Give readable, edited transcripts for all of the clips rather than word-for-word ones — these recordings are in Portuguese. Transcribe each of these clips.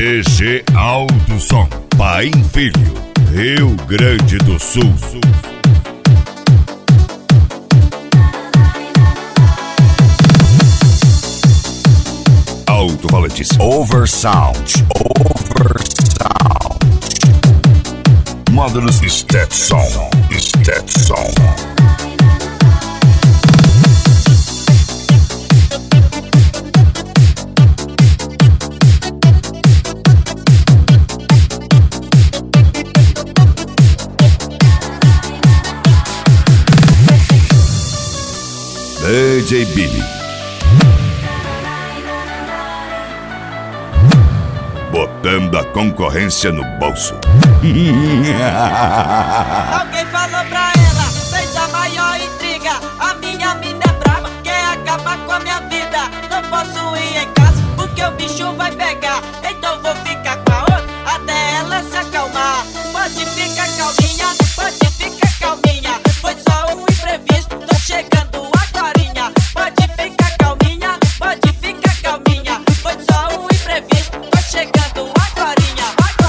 GG Alto Som, Pai e Filho, Rio Grande do Sul. Alto-falantes Oversound. Módulos Stetson. DJ Billy, botando a concorrência no bolso. Alguém falou pra ela, fez a maior intriga. A minha mina é brava, quer acabar com a minha vida. Não posso ir em casa, porque o bicho vai pegar. Então vou ficar com a outra, até ela se acalmar. Pode ficar calminha, pode ficar calminha. Foi só um imprevisto, tô chegando agorinha. Pode ficar calminha, pode ficar calminha. Foi só um imprevisto, tô chegando agorinha.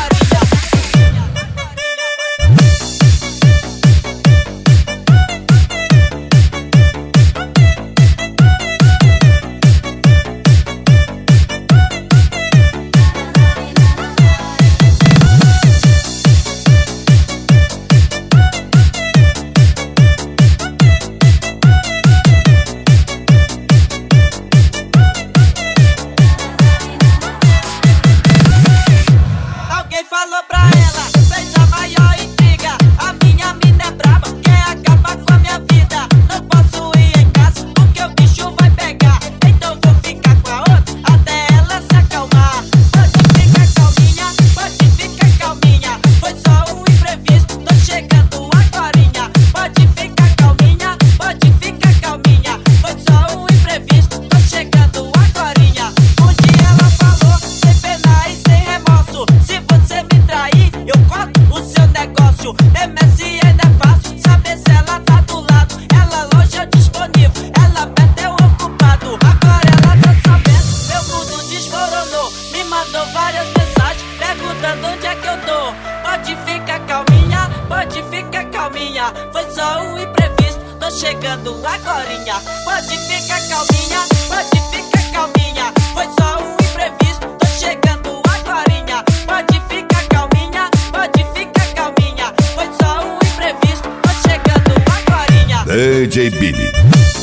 Falou pra ela, fez a maior intriga. A minha mina é braba, quer acabar com a minha vida. Não posso ir em casa, porque o bicho vai pegar. Então vou ficar com a outra, até ela se acalmar. Pode ficar calminha, pode ficar calminha. Foi só um imprevisto, tô chegando agorinha. Pode ficar calminha, pode ficar calminha. Foi só um imprevisto, tô chegando agorinha. Um dia ela falou, sem pena e sem remorso: se você me trair, eu corto o seu negócio. MSN é fácil, saber se ela tá do lado. Ela longe ou disponível, ela perto eu ocupado. Agora ela tá sabendo, meu mundo desmoronou. Me mandou várias mensagens, perguntando onde é que eu tô. Pode ficar calminha, pode ficar calminha. Foi só um imprevisto, tô chegando agorinha. Pode ficar calminha, pode ficar calminha. Foi só um imprevisto, tô chegando agorinha. Pode ficar calminha, pode ficar calminha. Foi só um imprevisto, tô chegando agorinha. DJ Billy,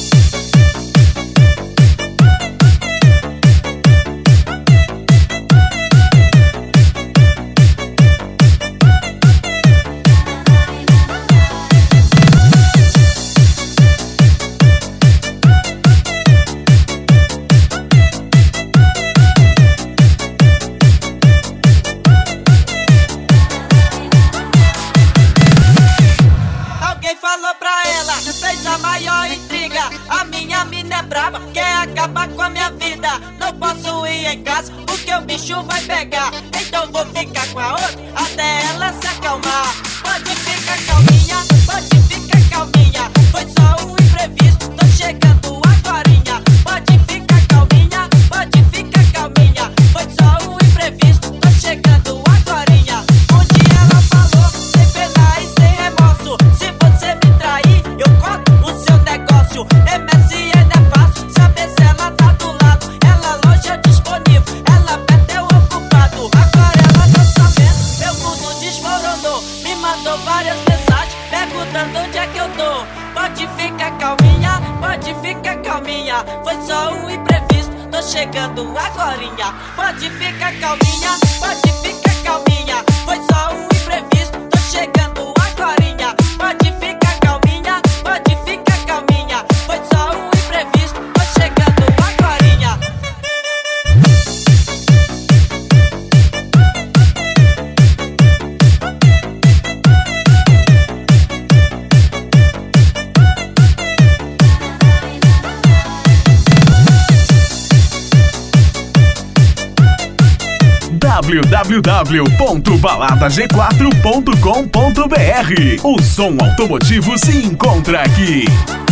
falou pra ela, fez a maior intriga. A minha mina é braba, quer acabar com a minha vida. Não posso ir em casa, porque o bicho vai pegar. Então vou ficar com a outra, até ela se acalmar. Pode ficar calminha, pode ficar calminha. Foi só um imprevisto, tô chegando agorinha. Pode ficar calminha, pode ficar calminha. Foi só um imprevisto, tô chegando agorinha. Um dia ela falou, sem pena e sem remorso: se você me trair, eu corto o seu negócio. MSN é fácil, saber se ela tá do lado. Ela longe ou disponível, ela perto eu ocupado. Agora ela tá sabendo, meu mundo desmoronou. Me mandou várias mensagens, perguntando onde é que eu tô. Pode ficar calminha, pode ficar calminha. Foi só um imprevisto, tô chegando agorinha. Pode ficar calminha, pode ficar calminha. Foi só um imprevisto, tô chegando agorinha. Pode ficar calminha, pode ficar calminha. Foi só um imprevisto, tô chegando agorinha. www.baladag4.com.br. O som automotivo se encontra aqui.